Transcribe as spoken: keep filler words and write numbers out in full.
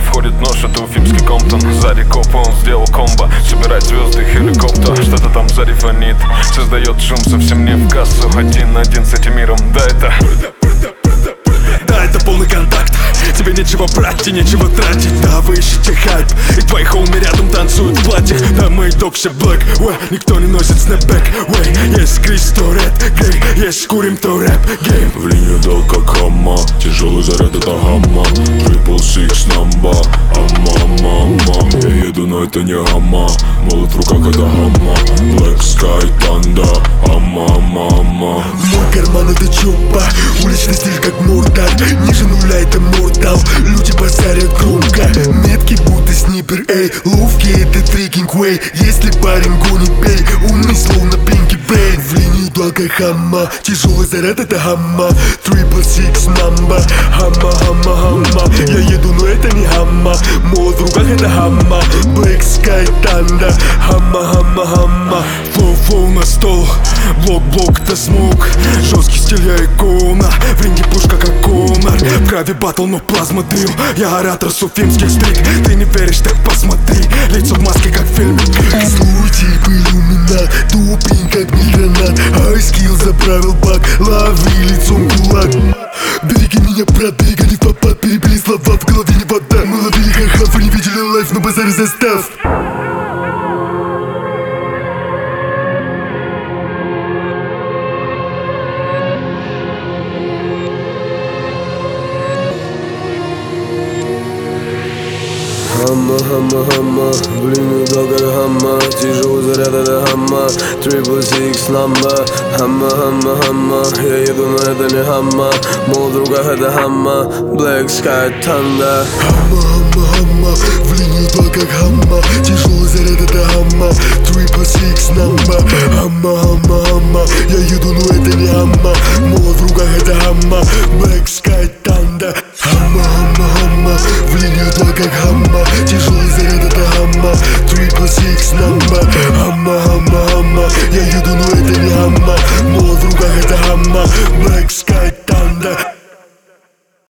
входит нож, это уфимский Комптон. Сзади копа, он сделал комбо. Собирать звезды хеликоптер. Что-то там сзади фонит, создает шум совсем не в кассу. Один на один с этим миром, да это Да, это полный контакт. Тебе нечего брать и нечего тратить. Да, вы ищете хайп, и твои хоуми рядом танцуют в платьях. Да, мы топ все блэк, уэ, никто не носит снэпбэк. Уэй, есть Крис, то рэп, гей, есть курим, то рэп, гейм. В линию дал как хамма, тяжелый заряд это гамма. Трипл сикс намба, амма, мама. Я еду, но это не гамма, молот в руках это гамма. Black Sky Thunder, амма, мама. Мой карман это чупа, уличный стиль как муртар. Ниже нуля это муртал, люди базарят громко. Метки будто снипер, эй, ловки это трекинг вей. Если парень гонит, бей, умный словно Пинки Брейн. В линию дал как хамма, тяжелый заряд это гамма. Трипл сикс намба, хамма, хамма, хамма. Я еду, но это не хамма, молот в руках это хамма. Black Sky Thunder, хамма, хамма, хамма. Флоу, флоу на стол, блок, блок это смог. Жесткий стиль я икона, в ринге пушка как Конор. В крови батл, но плазма дым. Я оратор с уфимских стрик. Ты не веришь, так посмотри. Лицо в маске, как в фильме Крик. Случай был иллюминат, тупень как мигранат. Айскилл заправил бак, лови лицом кулак. Береги меня, брат, берега не в попад. Перебили слова, в голове не вода. Мы ловили ха-ха, вы не видели лайф, но базаре застав. Хамма, хамма, хамма, в линию дал как хамма. Тяжелый заряд это хамма. Трипл сикс намба, хамма, хамма, хамма. Я еду, но это не хамма, молот в руках это хамма. Black Sky Thunder. Хамма, хамма, хамма, в линию дал как хамма. Тяжелый заряд это хамма. Трипл сикс намба, хамма, хамма, хамма. Я еду, но это не хамма, молот в руках это хамма. Black Sky Thunder. Хамма, хамма, хамма, в линию дал как хамма. Тяжелый заряд